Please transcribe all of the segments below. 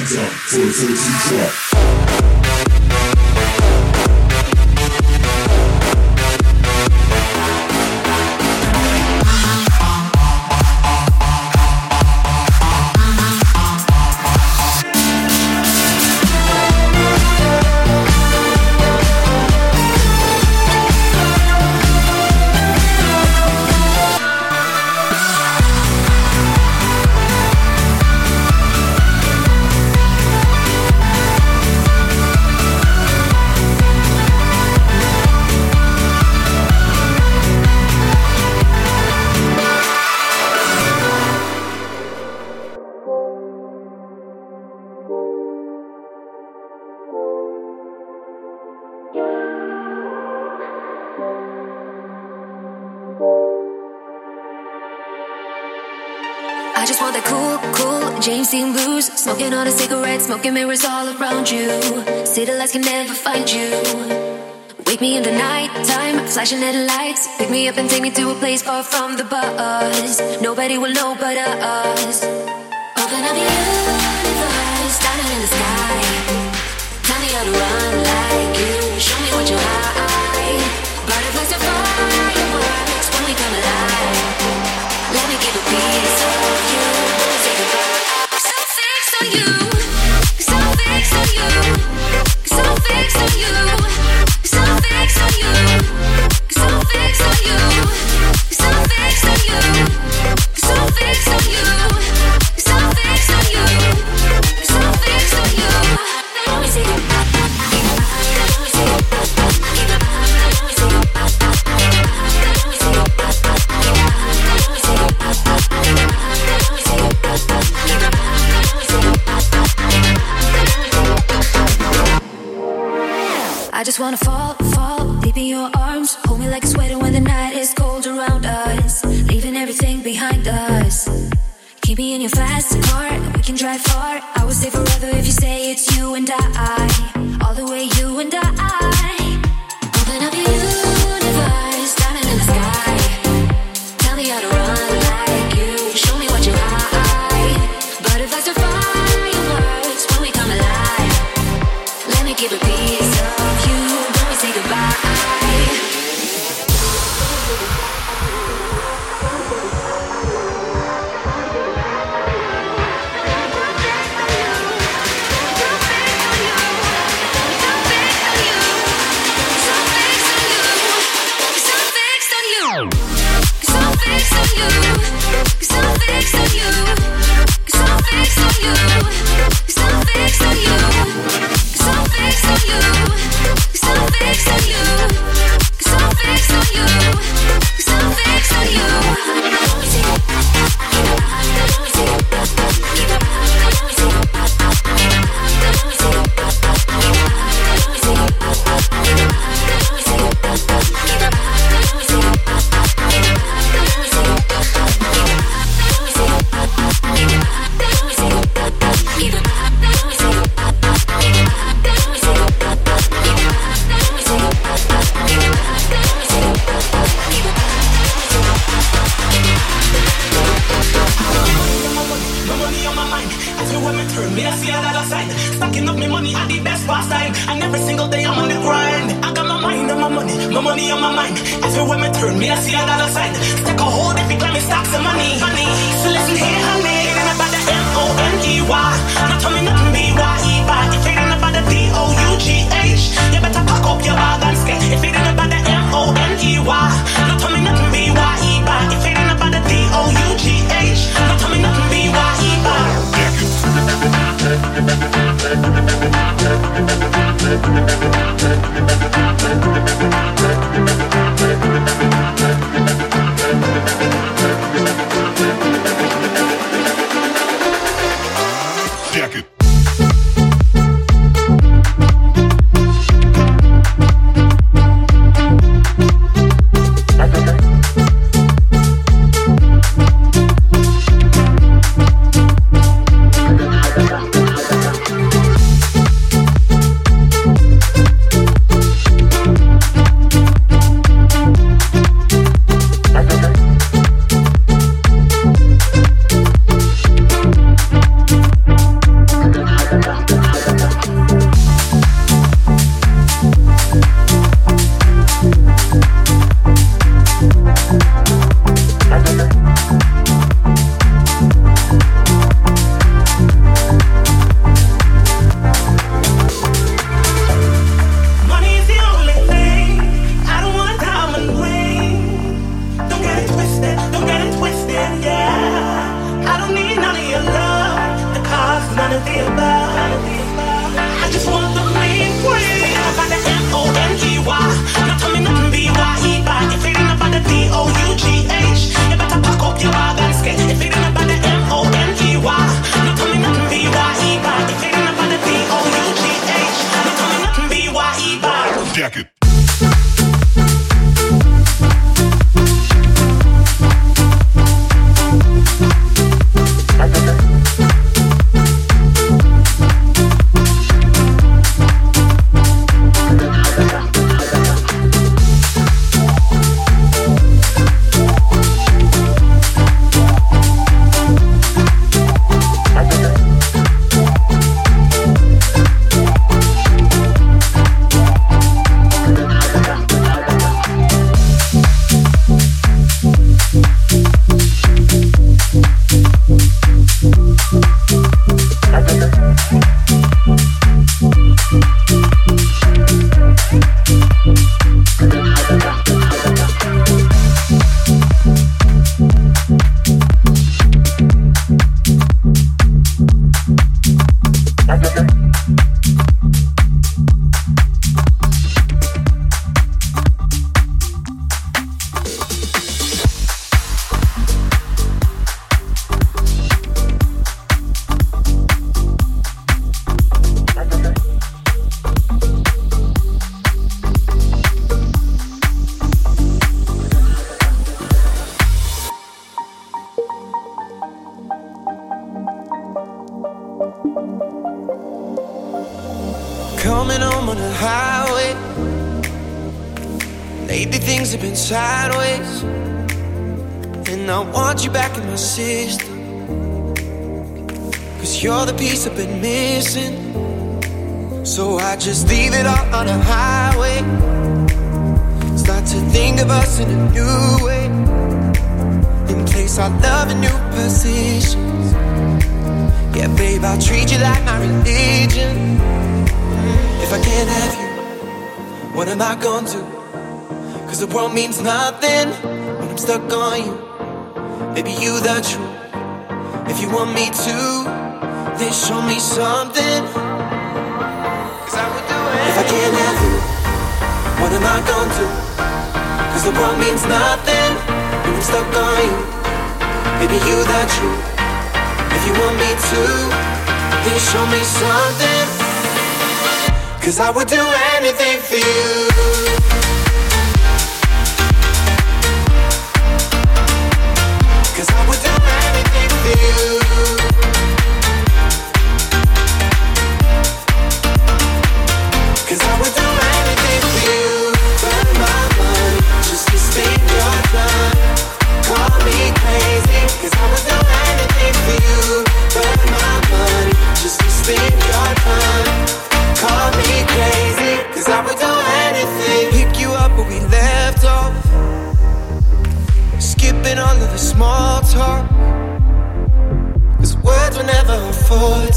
hands up for the 14 drop. I just want that cool, cool James Dean blues. Smoking on a cigarette, smoking mirrors all around you. City lights can never find you. Wake me in the night time, flashing headlights. Pick me up and take me to a place far from the buzz. Nobody will know but us. Open up the universe, standing in the sky. Tell me how to run like you. Show me what you hide. Butterflies are fireworks when we come alive. Let me give a piece of you. Say goodbye. So fixed on you. So fixed on you. So fixed on you. So fixed on you. So fixed on you. So fixed on you. So fixed on you. So fixed on you. So fixed on you. Let me say goodbye. Let me say goodbye. Let me say goodbye. Let me say goodbye. I just wanna fall, fall deep in your arms. Hold me like a sweater when the night is cold around us. Leaving everything behind us. Keep me in your fast car, we can drive far. I will stay forever if you say it's you and I. All the way you and I. Open up your universe, diamond in the sky. Tell me how to run like you. Show me what you hide. Butterflies are fireworks when we come alive. Let me give a piece of you. Don't we say goodbye. on the highway. Lately things have been sideways, and I want you back in my system, 'cause you're the piece I've been missing. So I just leave it all on the highway, start to think of us in a new way, and place our love in new positions. Yeah, babe, I'll treat you like my religion. If I can't have you, what am I gonna do? 'Cause the world means nothing when I'm stuck on you. Baby, you the truth. If you want me to, then show me something. 'Cause I would do it. If I can't have you, what am I gonna do? 'Cause the world means nothing when I'm stuck on you. Baby, you the truth. If you want me to, then show me something. 'Cause I would do anything for you. All of the small talk, 'cause words were never afforded.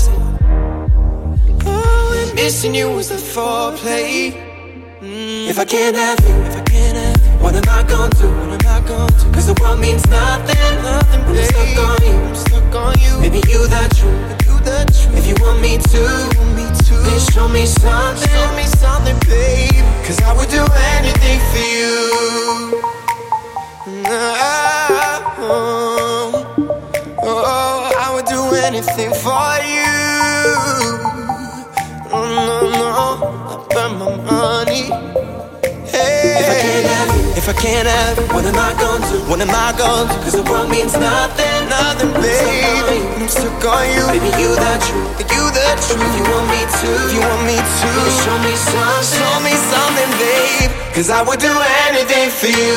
Oh, and missing you was the foreplay. If I can't have you, what am I gonna do? What am I gonna do? 'Cause the world means nothing, nothing, babe. I'm stuck on you. Baby, you the truth. If you want me to, then show me something, babe. 'Cause I would do anything for you. Oh, I would do anything for you. Oh, no, I burn my money. Hey. If I can't have you, what am I gonna do? What am I gonna do? 'Cause the world means nothing, baby. I'm stuck on you. Baby, you the truth. If you want me to, then show me something, babe. 'Cause I would do anything for you.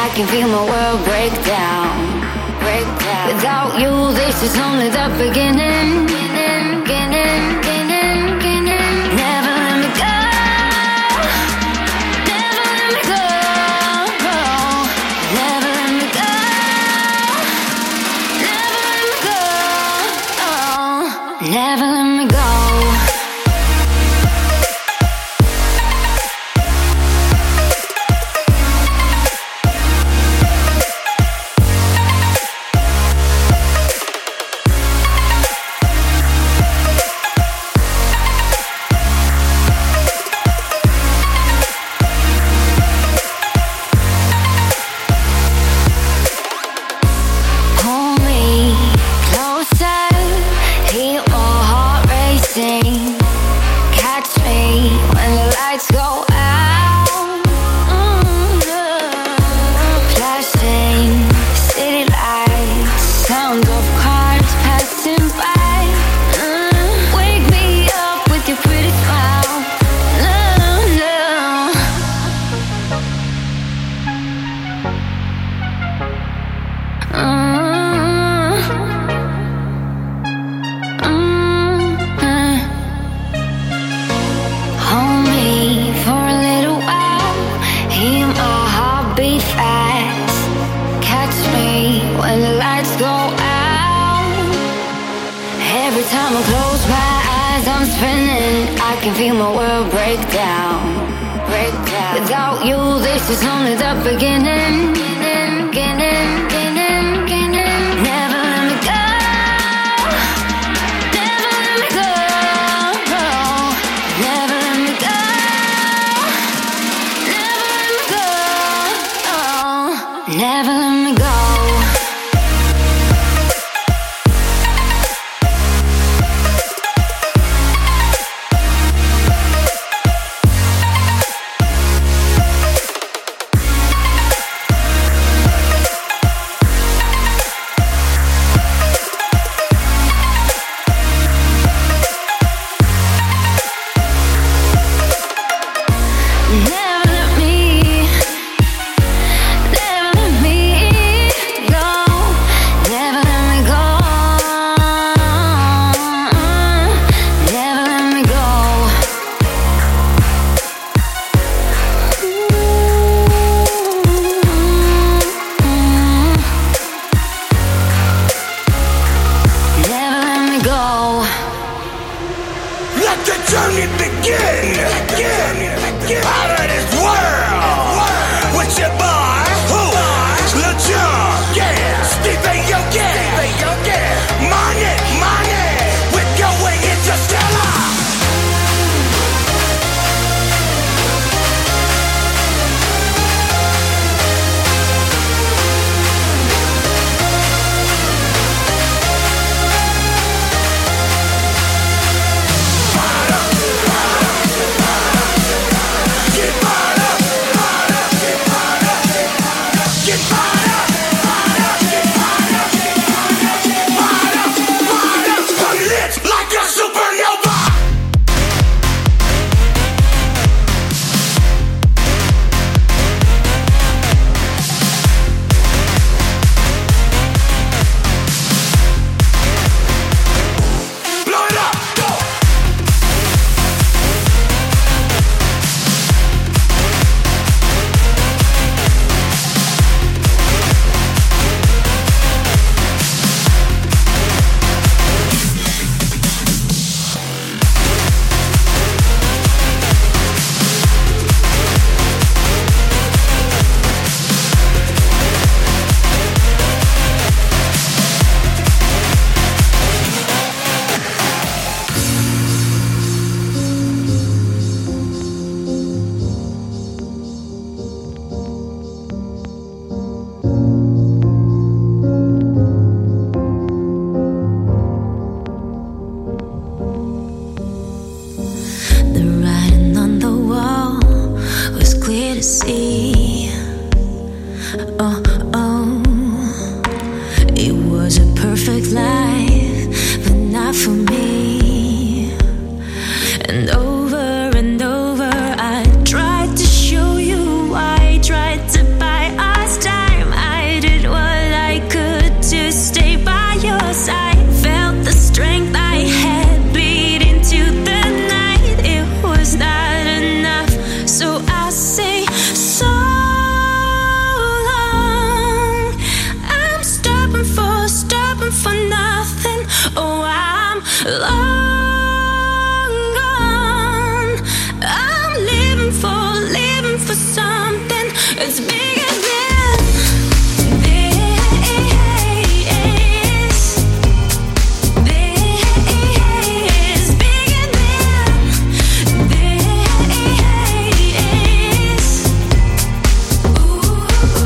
I can feel my world break down. Without you, this is only the beginning. Never let me go. Never let me go. Never let me go. Never let me go. Never let me go. and over I tried to show you, I tried to buy us time. long gone. I'm living for something that's bigger than this. This bigger than this. Ooh.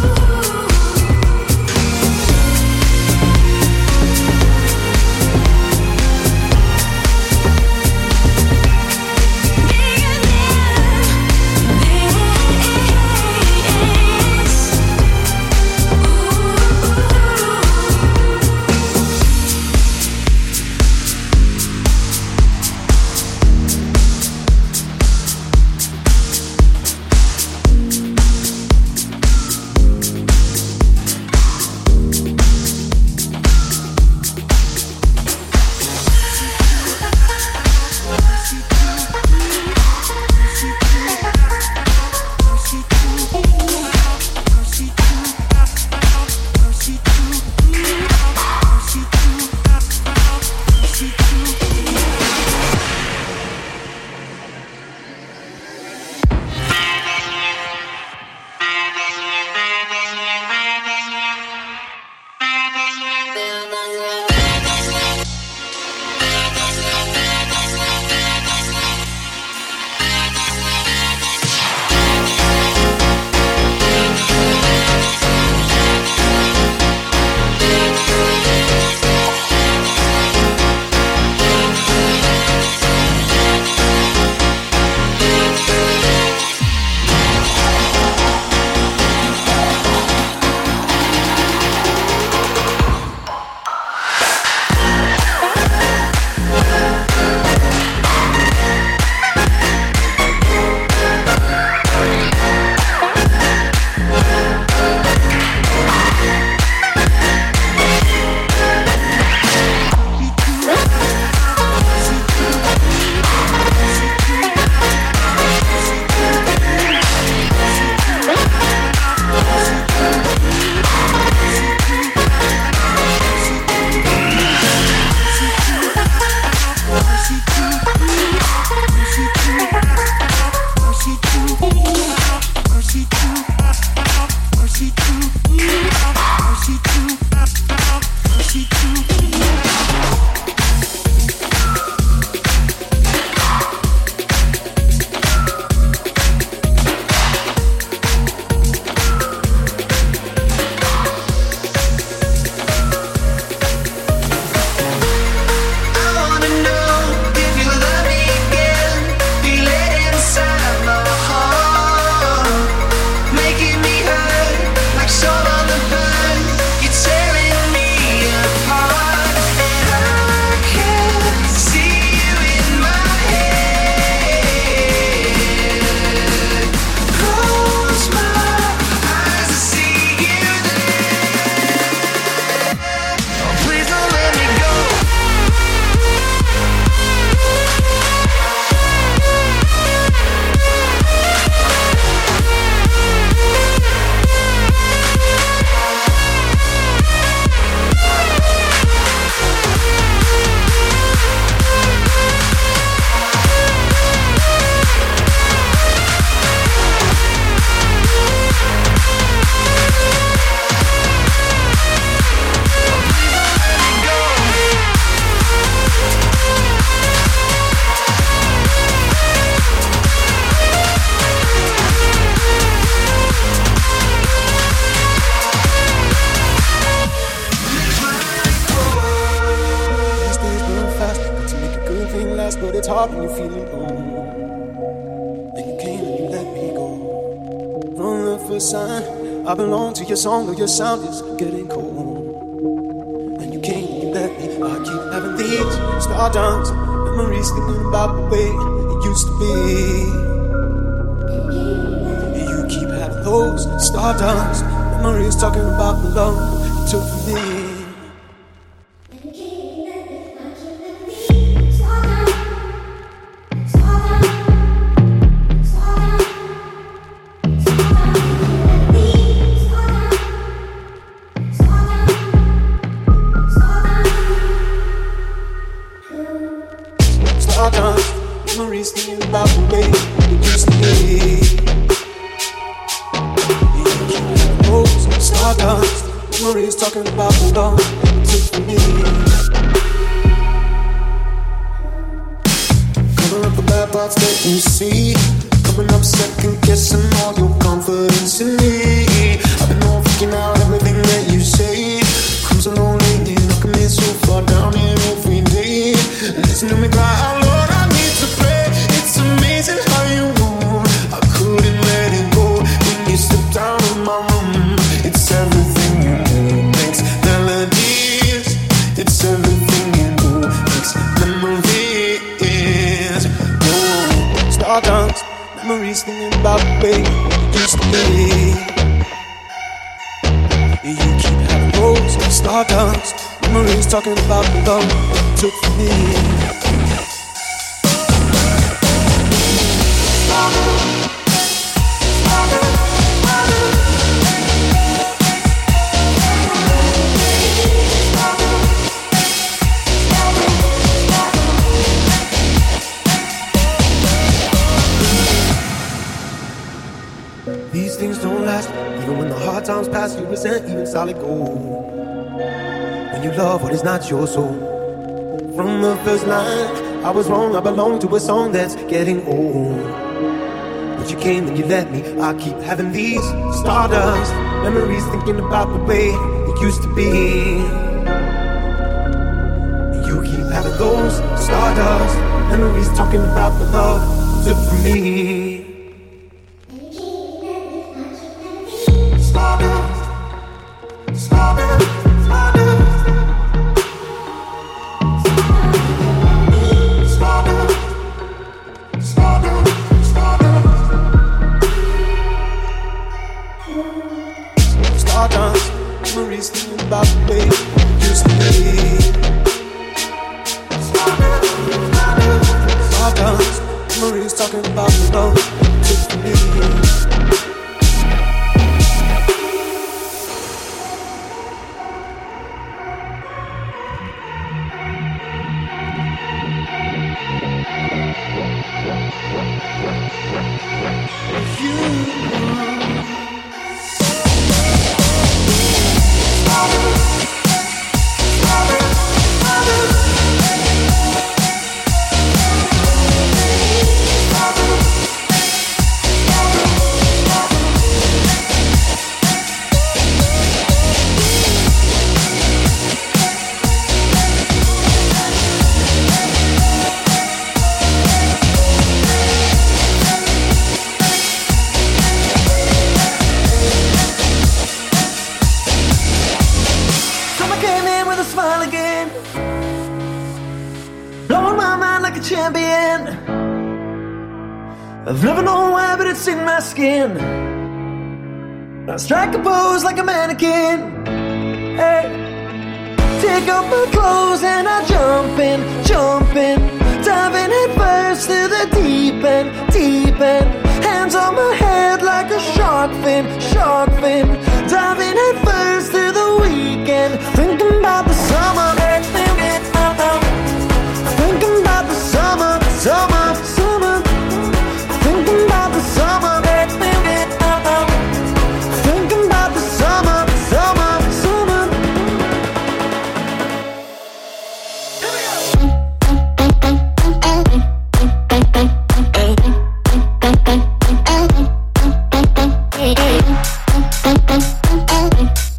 hard when you're feeling old. Then you came and you let me go. From the first sign, I belong to your song, though your sound is getting cold. And you came and you let me. I keep having these stardust memories, thinking about the way it used to be. And you keep having those stardust memories, talking about the love you took from me. Memories thinking about the way it used to be. Rose, stardust. Memories talking about the love it took for me. Cover up the bad parts that you see. Coming up second guessing all your confidence in me. I've been all freaking out everything that you say. Comes along lately, knocking me so far down here every day. Listen to me cry out, Lord, I need to pray. It's amazing how you move. I couldn't let it go when you stepped out of my room. It's everything you do makes melodies. It's everything you do makes memories. Oh, stardust. Memories thinking about the way it used to be. You keep having rose and stardust. Memories talking about the love it took for me. These things don't last. Even when the hard times pass, you resent even solid gold. When you love what is not your soul. From the first line, I was wrong. I belong to a song that's getting old. But you came and you let me. I keep having these stardust memories, thinking about the way it used to be. You keep having those stardust memories, talking about the love you took from me. Stardust, memories thinking about the way it used to be. Stardust, memories talking about the love it took for me. Champion. I've never known why, but it's in my skin. I strike a pose like a mannequin. Hey, take off my clothes and I jump in, diving head first to the deep end. Hands on my head like a shark fin, diving head first to the weekend. Thinking about the summer. Thinking about the summer. Thinking about the summer. Thinking about the summer. Here we go.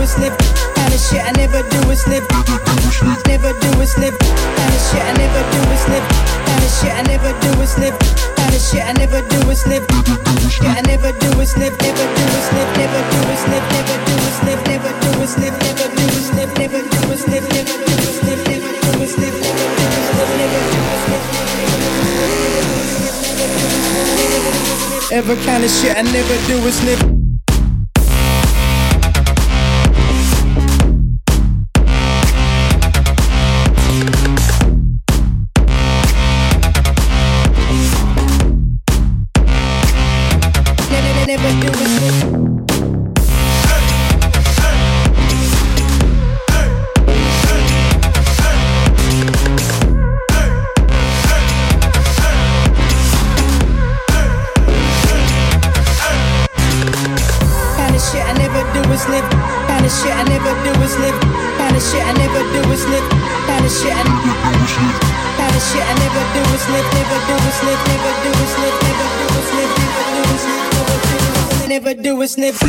is live. Kind of shit I never do is live. Never do is live. Kind of shit I never do is live. Kind of shit I never do is live. Kind of shit I never do is live. Yeah, I never do is live. Never do is live. Never do is live. Never do is live. Never do is live. Never do is live. Never do is live. Never do is live. Never do is live. Never do is live. Never do is live. Ever kind of shit I never do is live. Never do is live.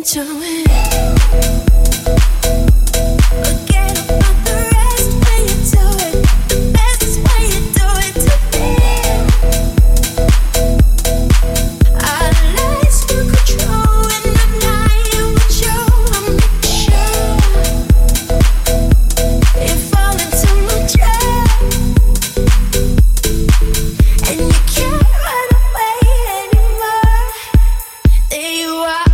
into it. Forget about the rest when you do it. The best is when you do it to me. Our lives took control and I'm lying with you. I'm making sure you fall into my trap, and you can't run away anymore. There you are,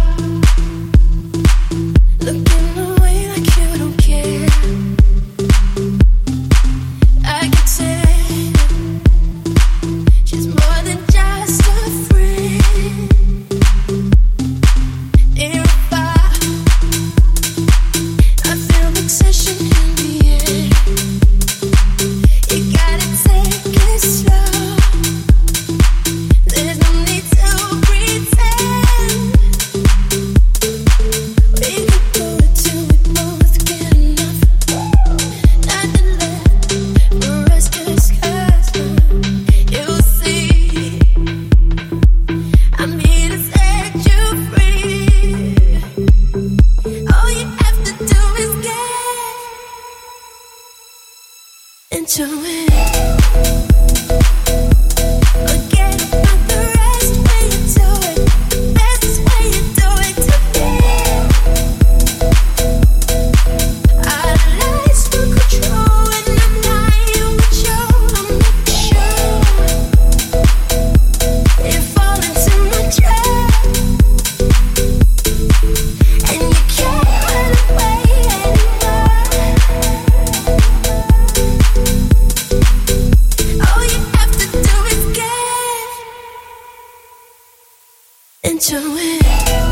looking away like you don't care. I can tell she's more than just a friend. Near a fire, I feel obsession in the air. You gotta take it slow. There's no need to pretend. We can do it till we both get enough. Nothing left for us to discuss. You'll see, I'm here to set you free. All you have to do is get into it. Forget about the rest when you do it. The best is when you do it to me. Our lives took control and I'm lying with you. I'm making sure you fall into my trap, and you can't run away anymore. All you have to do is get into it.